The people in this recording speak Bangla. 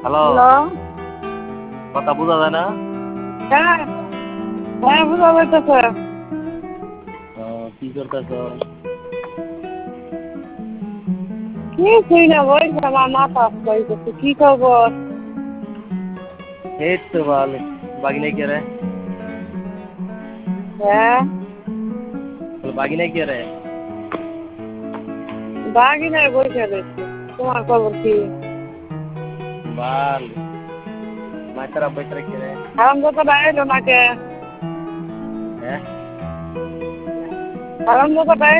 Hello, hello. কথা বোঝা যায় না? হ্যাঁ, হ্যাঁ বোঝা যাইতেছে। কি করতেছো? কিছুই না, বলছি আমার মাথা আসতে কি খবর? এই তো ভালো। বাগিনা কে রে? হ্যাঁ, বাগিনা কে রে? বাগি নাই বসে রয়েছে। তোমার খবর কি? ভালো। মাইতারা বইতারা কে রে? আরাম যত বাইরে নাকে, হ্যাঁ? আরাম যত